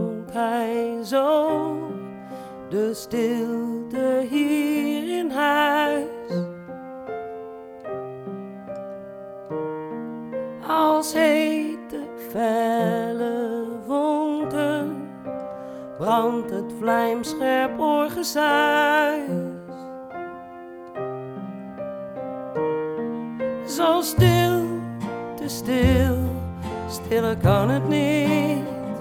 zonk hij zo de stilte hier in huis. Als hete felle vonken brandt het vlijmscherp oorgesuis. Zo stil, te stil, stiller kan het niet.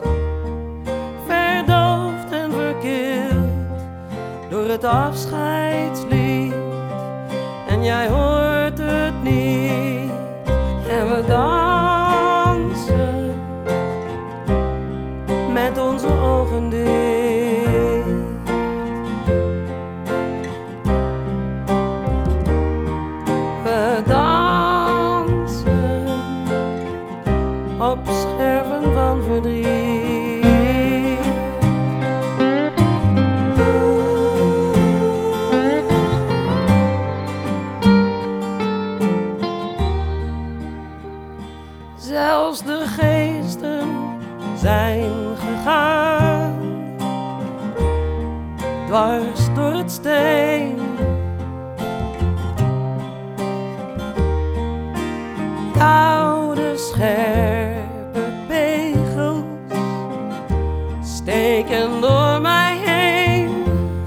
Verdoofd en verkild door het afscheidslied. En jij hoort het niet. En we dansen met onze ogen dicht. We dansen op scherven van verdriet. Zelfs de geesten zijn gegaan, dwars door het steen. Koude scherpe pegels steken door mij heen.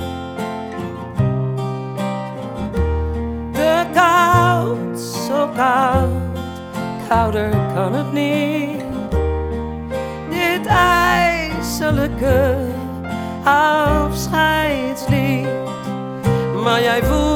Te koud, zo koud, kouder kan het niet. Dit ijselijke afscheidslied, maar jij voelt